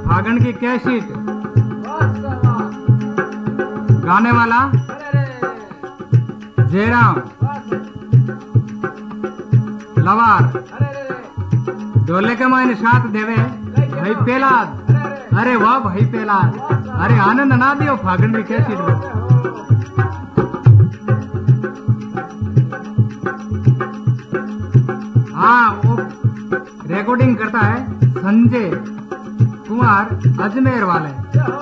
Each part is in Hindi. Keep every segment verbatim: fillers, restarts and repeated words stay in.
फागण की कैसेट गाने वाला जयराम लवार ढोले के मायने साथ देवे भाई पेलाद। अरे वाह भाई पेलाद, अरे आनंद ना दियो फागण की कैसेट में। हाँ, वो रिकॉर्डिंग करता है संजय कुमार अजमेर वाले।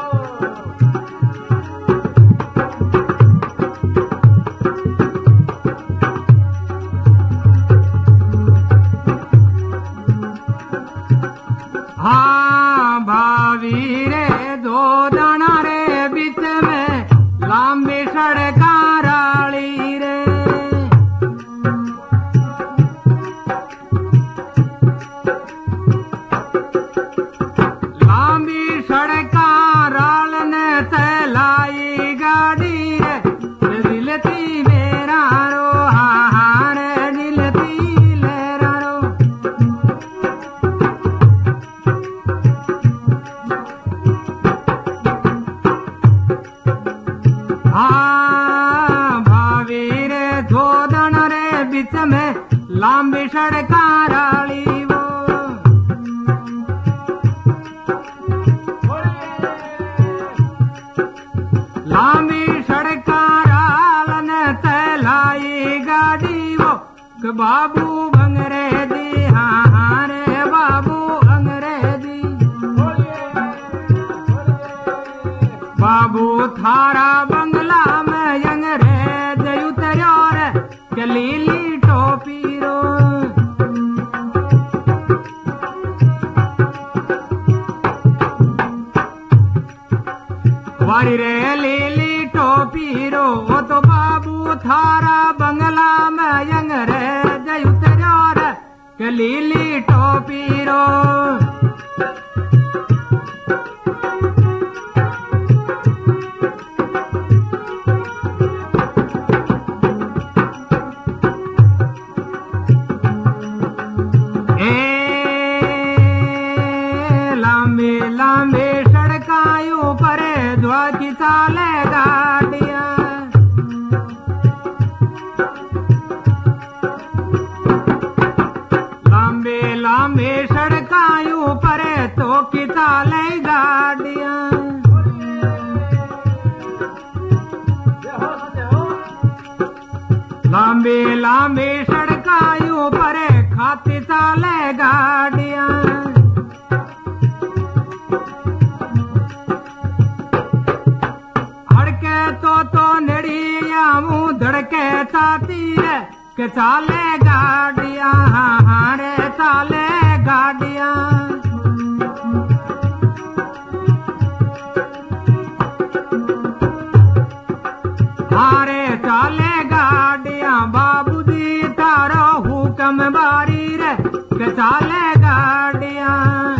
हाँ भावी रे दो दाना रे बीच में लंबी सड़का राली रे। लंबी सड़का राल ने चलाई गाड़ी रे, दिलती मेरा रो हाँ रे दिलती लेरा रो। हाँ भावी रे धोदन रे बीच में लंबी सड़का राली वो। लंबी सड़का राल ने चलाई गाड़ी वो, के बाबू अंग्रेजी हाँ हाँ रे बाबू अंग्रेजी। बाबू थारा बंगला में अंग्रेज उतर्यो रे, के लीली टोपी रो। वारी रे लीली टोपी रो, वो तो बाबू थारा बंगला में अंग्रेज उतर्यो रे, के लीली टोपी रो। लंबी सड़कायों पर ध्वज चाले गाड़िया। लंबी लंबी सड़कायों पर तो की चाले गाड़िया। लंबी लंबी सड़कायों पर खाती चाले गाड़िया। तो तो नड़िया मुँह धड़के चाती रे, के चाले गाड़िया हाँ हाँ रे चाले गाड़िया। हारे चाले गाड़िया बाबूजी तारो हुक्म बारी रे, के चाले गाड़िया।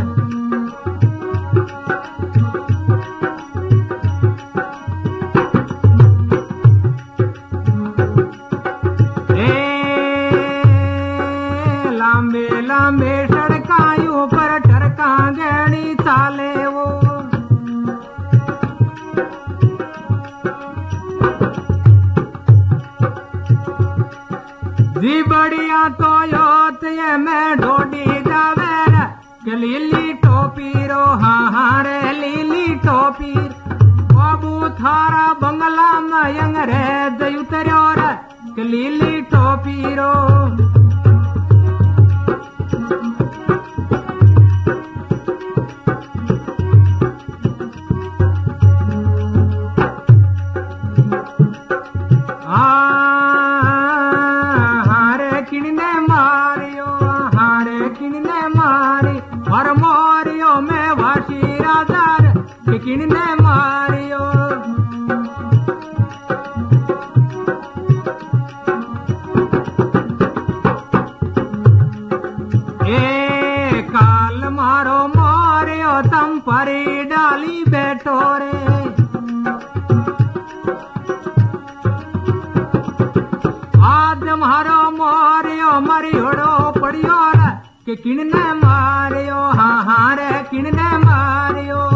लंबे सड़कायों पर टरका गैनी चाले वो। जी बढ़िया तो योत ये मैं ढोडी जावे रे, के लीली टोपी रो हाँ हाँ रे लीली टोपी। बाबू थारा बंगला में अंग्रेज उतर्यो रे, के लीली टोपी रो। हारे किने मारियो हारे किने मारी, और मारियो मैं वासी राजार किने मारियो। ए काल मारो मारियो तम परी डाली बैठो रे। आज मारो मारियो मरियोड़ो पड़ियो रे, कि किने मारियो हाँ हाँ रे किने मारियो।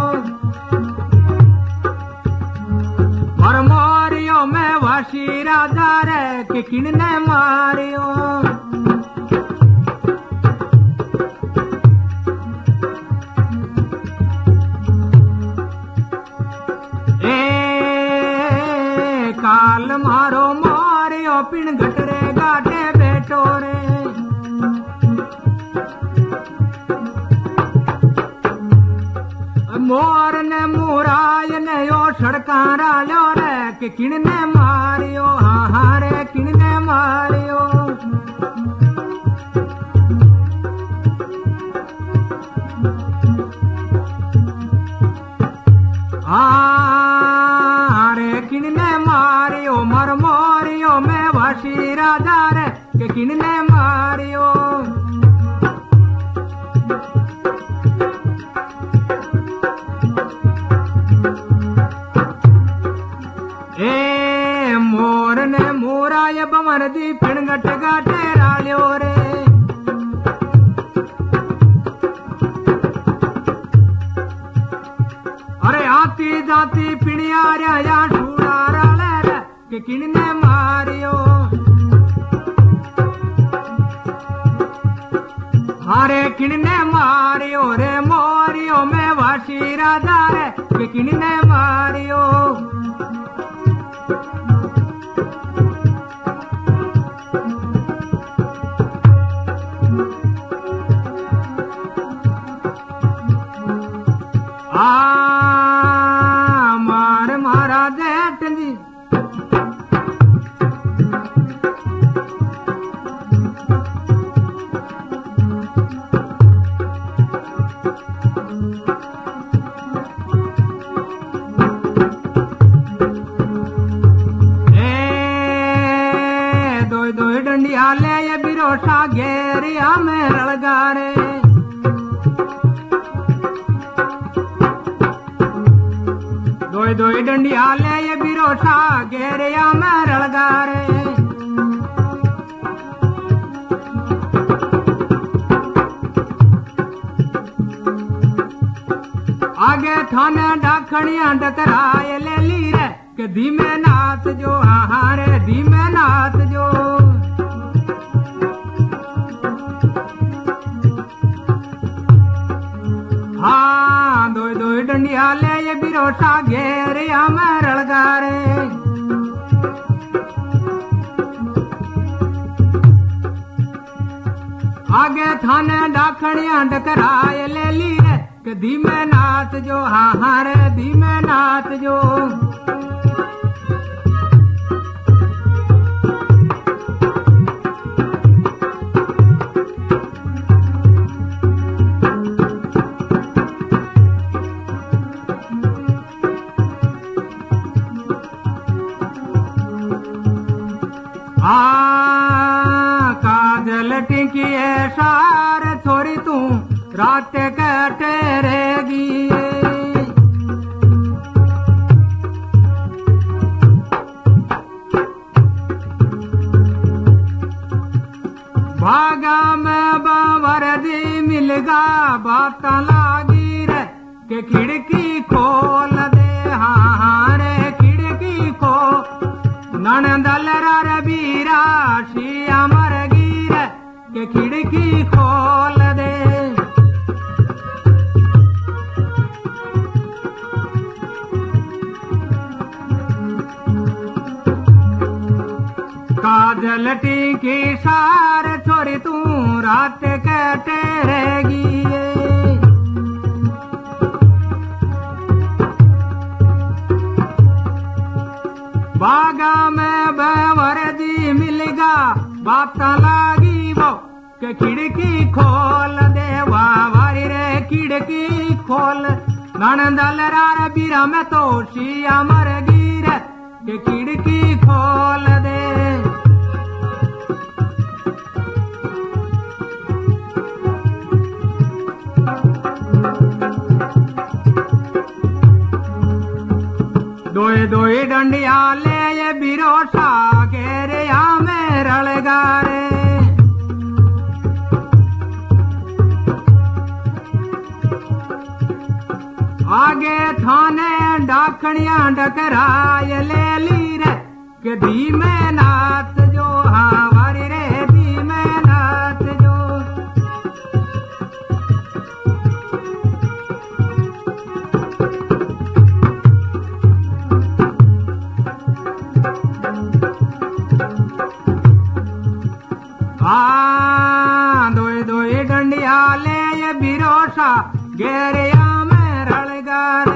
के किणने मारियो। ए काल मारो मारियो पिण घटरे गाटे बेटो रे। मोर ने मुराय ने यो सड़का रालो रे के किणने मारियो। हाँ हाँ रे किणने मारियो। हाँ रे किणने मारियो मर मोरियो मैं वासी राजा रे के किणने मारियो। ए मोर ने मोराय बमर दी पिण गट गाटे राल्यो रे। अरे आती जाती पिणिया रे या शूरा राले रे के किणने मारियो। हारे किणने मारियो रे मोरियो मैं वासी राजा रे के किणने मारियो। आ मार मारा जेठ जी। ए दो दो डंडिया ले ये बिरोसा घेरिया में रलगा रे। दोई दोई डंडिया ले ये बिरोसा घेरिया में रलगा रे। आगे थाने डाखणिया डकराए ले ली रे के धीमे नाथ जो। हाँ रे धीमे नाथ जो। हाँ दोई दोई डंडिया ले ये बिरोसा घेरिया में रलगा रे। आगे थाने डाखणिया डकराए ले ली रे के धीमे नाथ जो। हाँ हाँ रे धीमे नाथ जो। आ काजल टिकी सार छोरी तू रात कटे रहेगी। भागा में बावर दी मिलगा बात लागी रे के खिड़की खोल दे। हाँ हाँ रे खिड़की खो ननदल रे बीरा शिया मर गिर के खिड़की खोल दे। काजल टीकी सार छोरी तू रात कटे रहेगी। बागा में बावर दी मिलेगा बात लागी वो के खिड़की खोल दे। वारी रे खिड़की खोल ननदल रे बीरा में तो शिया मर गिर के खिड़की खोल दे। दोए दोए डंडिया ले ये बिरोसा घेरिया में रलगा रे। आगे थाने डाकणिया डकराय ले ली रे के धीमे नाथ जो। हाँ वारी रे दी में नाच जो। हाँ दोई दोई डंडिया ले ये बिरोसा घेरिया में रलगा रे।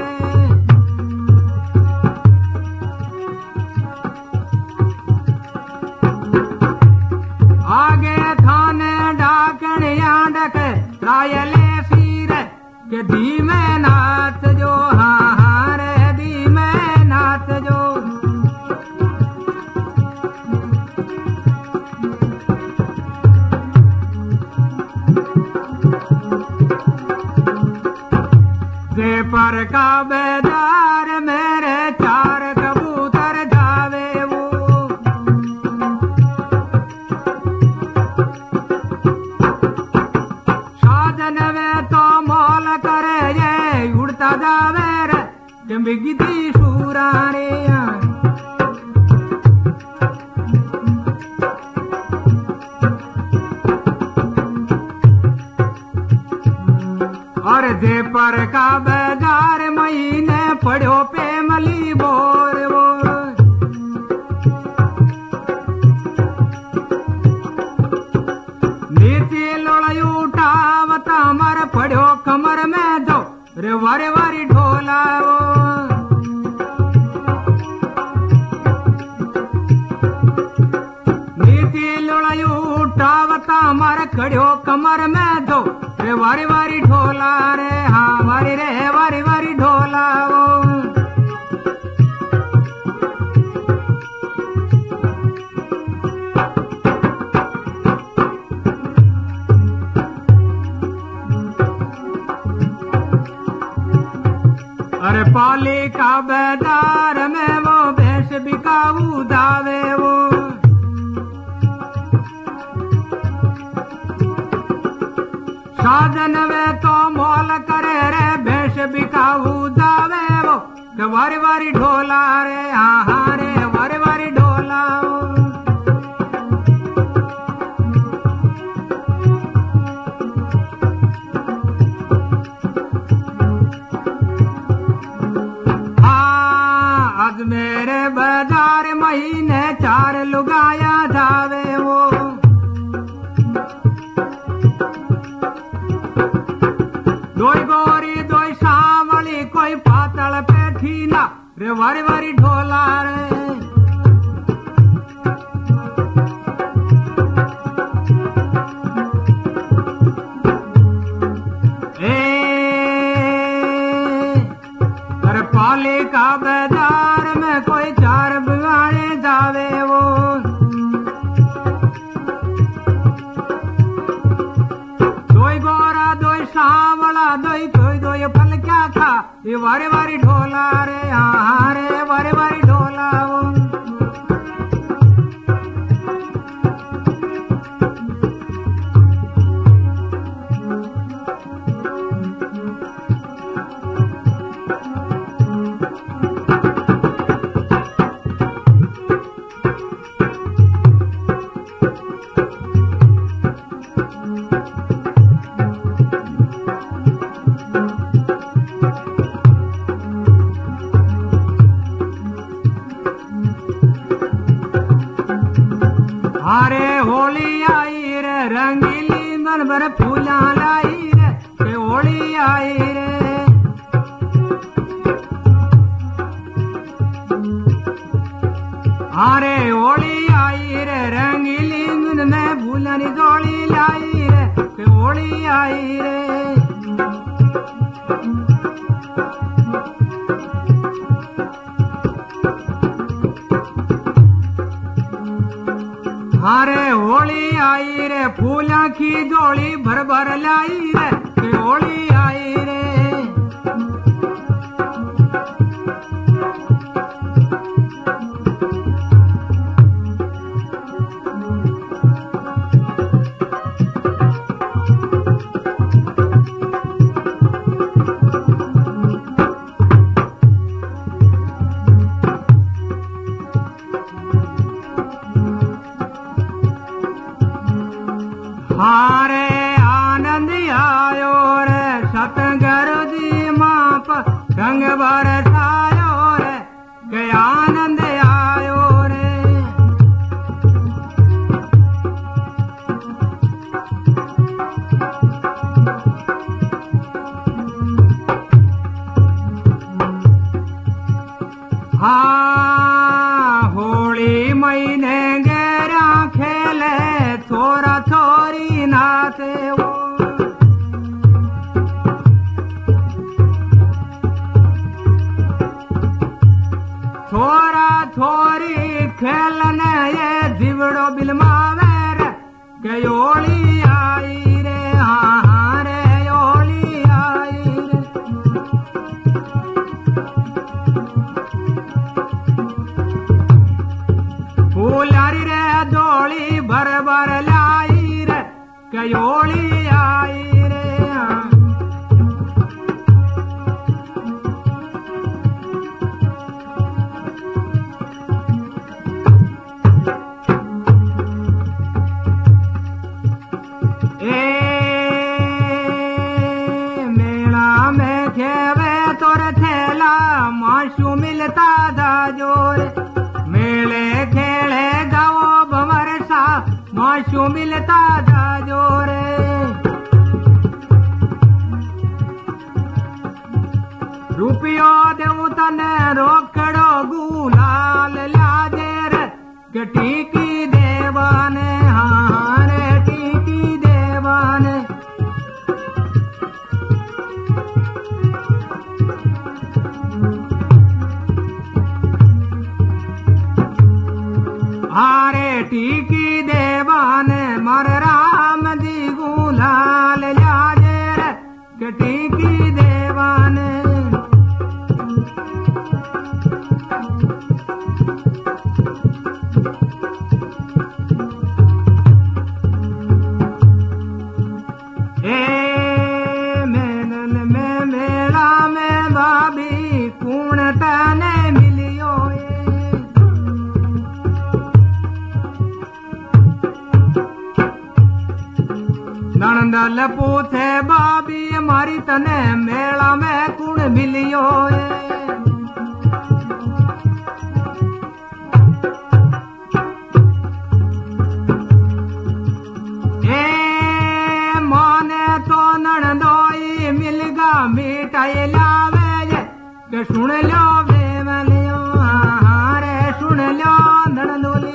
आगे थाने डाकनिया डके रायले सीर के दी में नाच जो। हाँ हाँ रे दी में नाच जो। जे पर का बेदार मेरे चार कबूतर जावे वो। साजन वे तो मोल करे ये उड़ता जावे रे बिगदी सूरानिया। और जे पर का बेजार महीने पड़ो पे मली बोर वो। नीचे लोड़यू उठावता मर पड़ो कमर में जो रे वारे वारी ढोला वो। नीचे लोड़यू उठावता मर खड़ो कमर में जो रे वारी वारी ढोला रे। हाँ वारी रे वारी वारी ढोला वो। अरे पाली का बेदार में वो भैंस बिकाऊ दावे वो। साजन वे तो मोल करे रे भैंस बिकाऊ दावे वो। वारी वारी ढोला रे। हाँ हाँ रे वारी वारी ढोला वो। हाँ आज मेरे बाजार महीने चार लुगाया जावे वो। दोई गोरी दोई सावली कोई पातल पैठी ना रे वारी वारी ढोला रे। ए अरे पाली का बाजार में कोई चार बिगाड़े जावे वो। दोई गोरा दोई सावला दोई कोई दोई फल क्या खा ये वारे वारी ढोला रे। हाँ रे वारे वारी ढोला वो। अरे होली आई रे रंगीली मन भर फूला लाई रे होली आई रे। अरे होली आई रे रंगीली मन में भूलनी जोड़ी लाई रे होली आई रे। अरे होली आई रे फूला की जोड़ी भर भर लाई ढंग बरसायो रे के आनंद आयो रे। हाँ होली महीने गेरा खेले छोरा छोरी नाते वो छोरा छोरी खेलने ये जीवड़ो बिलमावे रे के होली आई रे। हाँ हाँ रे होली आई रे। फूलारी रे डोली भर भर लाई रे के होली आई रे। माशू मिलता था जोर मेले खेले गाओ भंवर सा माशू मिलता था जोर। रुपयो देव तने रोकड़ो गुलाल लाजेर के टीकी देवाने। हाँ रे टीकी देवाने। हारे टीकी देवान मर राम दी गुलाल लाजे रे के टीकी देवान। ए मेनन में मेला में भाभी कूण तने मिलियो नंदल पूछे बाबी हमारी तने मेला में कुण मिलियो ए मोने तो नणदोई मिलगा मिठाई लावे के सुन लो बेवलियो। हाँ रे सुन लो नणदोली।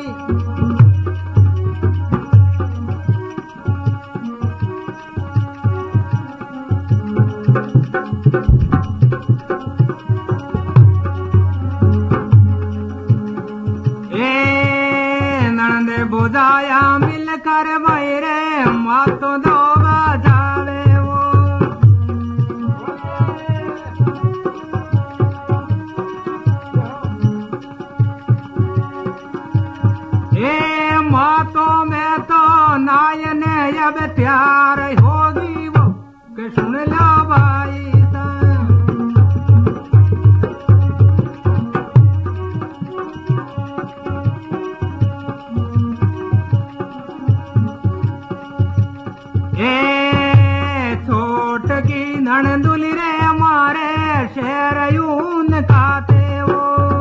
बुझाया मिलकर मेरे मातो दो बजावे वो। ए मातो में तो नायन अब तैयार होगी वो के सुन लो भाई। नणदुली रे हमारे शेर यून खाते वो।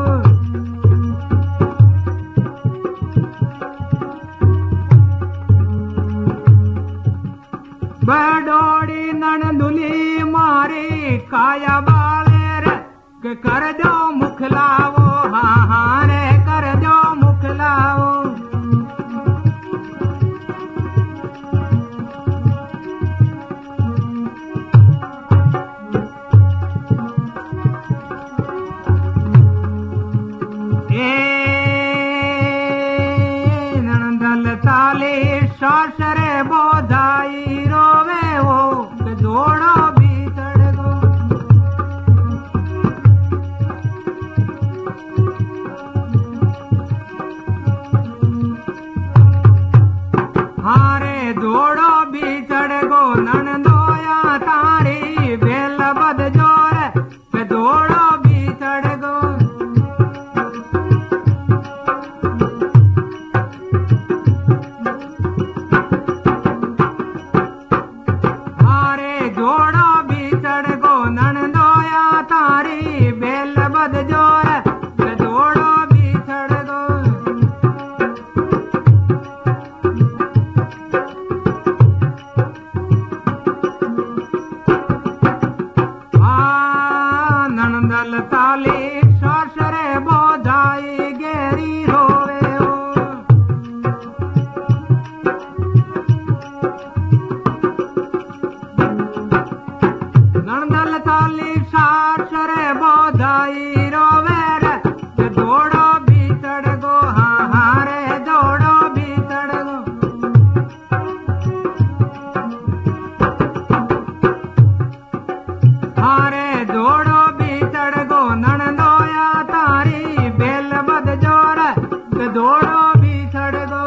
बडोड़ी नणदुली मारी काया बाले रे के कर दो मुखलावो। हाँ हाँ रे कर दो मुखलावो। सासरे बोझाई रोवे हो जोड़ो भीतर गो। बद जोर के जोड़ो बिछड़ गो। आ नंदल ताली ससरे बोझाई गेरी रोवे ओ। नंदल ताली ससरे बोझाई रोवे रे के जोड़ो बिछड़ गो। हाँ हाँ रे जोड़ो बिछड़ गो। हारे जोड़ो बिछड़ गो ननदोया तारी बेल बद जोर के जोड़ो बिछड़ गो।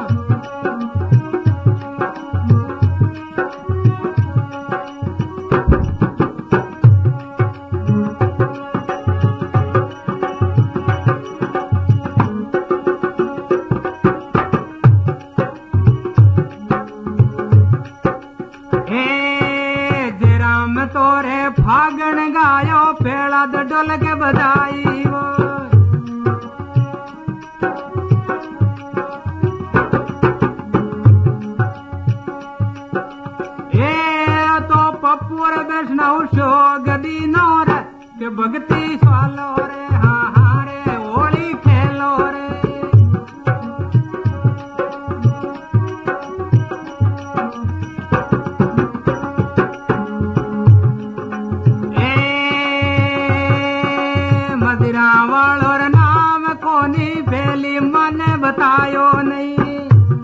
हे जराम तोरे फागण गायो पेड़ा डोल के बधाई वो। ए तो पपुर वैष्णव शो गदी नौर के भक्ति स्वालो रे। हाँ हाँ रे होली खेलो रे। मदिरा वालोर नाम कोनी बेली मन बतायो नहीं।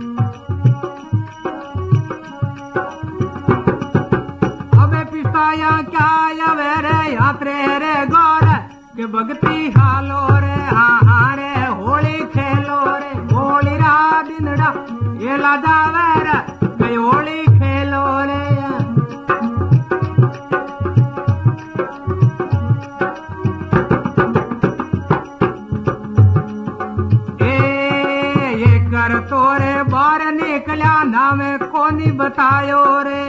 अबे पिस्ताया क्या यवे रे यात्रे रे गौर के भक्ति हालो रे। हाँ हाँ रे होली खेलो रे। होली रा दिनड़ा ये लादा वे रे होली खेलो रे। कर तोरे बार निकल्या नाम कोनी बतायो रे।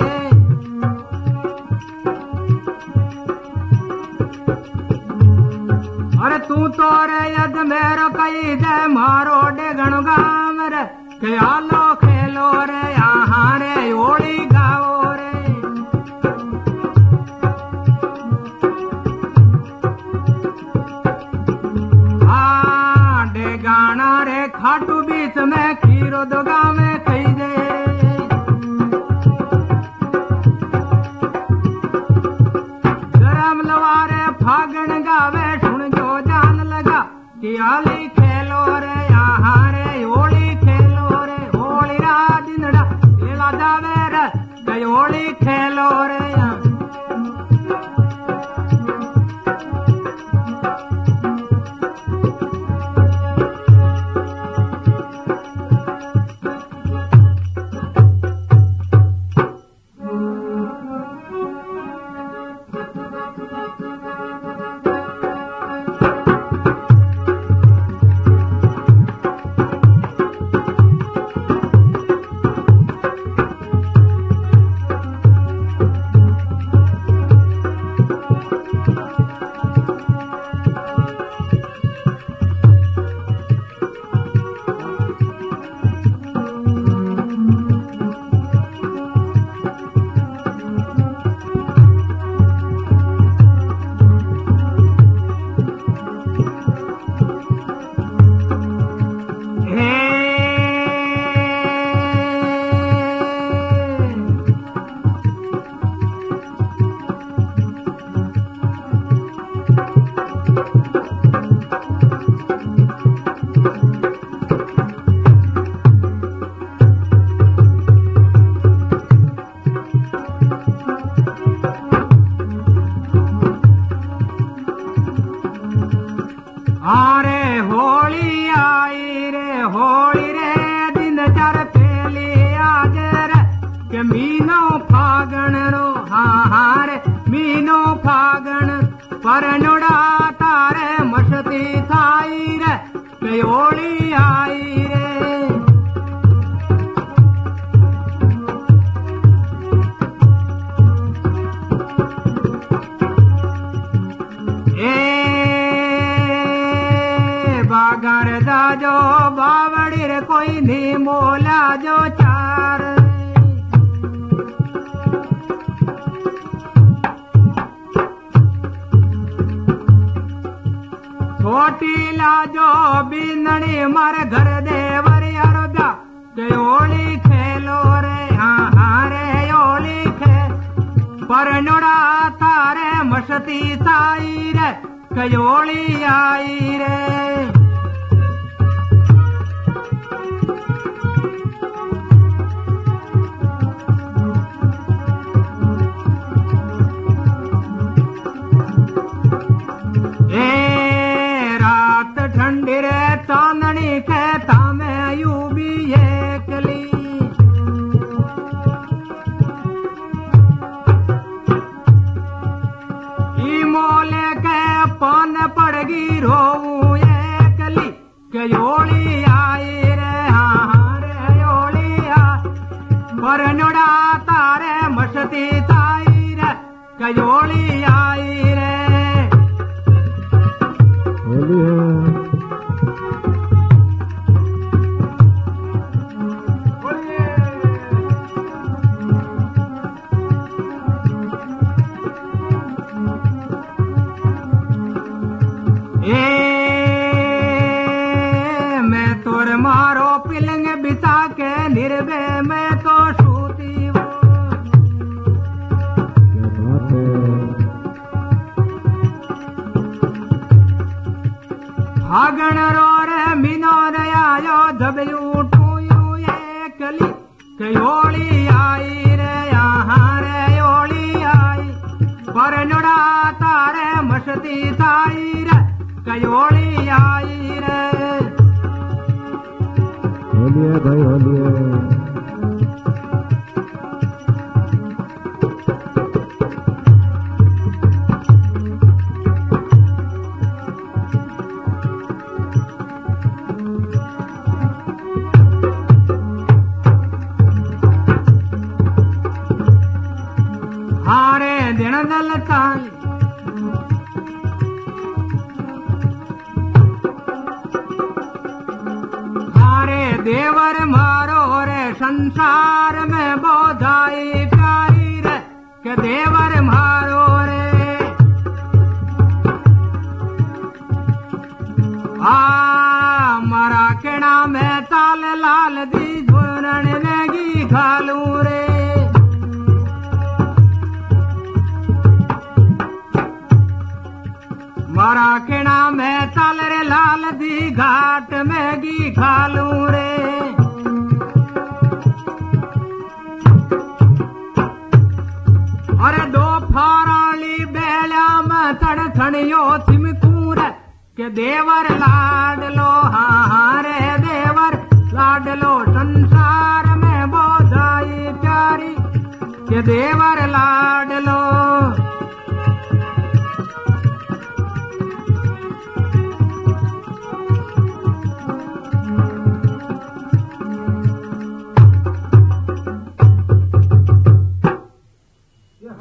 अरे तू तोरे यद मेरो कही दे मारो डेगण गाम रे के आलो खेलो रे। यहाँ रे होली गाओ रे। हाँ डेगाना रे खाटू बीच में खीरो दो गाँव में कही दे। गरम लवारे फागण गावे सुन जो जान लगा कि आली खेलो रे। यहाँ रे होली खेलो रे। होली रा दिनड़ा लेला जावे रे कई होली खेलो रे। मीनो फागण रो हार मीनो फागण परनुड़ा तारे मस्ती थाई रे कयोली आई रे। ए घर जाजो बावड़ी रे कोई नहीं मोला जो चार छोटी लाजो बिंदनी मर घर देवर अरब्या ओली खेलो रे हाँ हाँ रे ओली खे पर नोड़ा तारे मस्ती साई रे कयोली आई रे ए रात ठंडी रे चांदनी कहता मैं यू भी एकली मोले के पान पड़गी रोऊ एकली कयोली आई रे हाँ रे योली आई पर नोड़ा तारे मस्ती ताई रे कयोली आई रे मारो पिलंग बिता के निर्भे में तो सूती वो भागण रो रे मीनो रे आयो जब उठू यू एकली कयोली आई रे यहाँ रे ओली आई पर नोड़ा तारे मस्ती साई रे कयोली आई रे होलिए भाई होलिए हारे दिन दल काल देवर मारो रे संसार में बोधाई प्यारी रे के देवर मारो रे आ मरा केना में ताल लाल दी झुरण नेगी खालू रे मरा केना में ताल रे लाल दी घाट में गी खालू रे अरे दो फाराली बेला में तड़ थणियो सिमकूर के देवर लाडलो हाँ रे देवर लाडलो संसार में बोधाई प्यारी के देवर लाडलो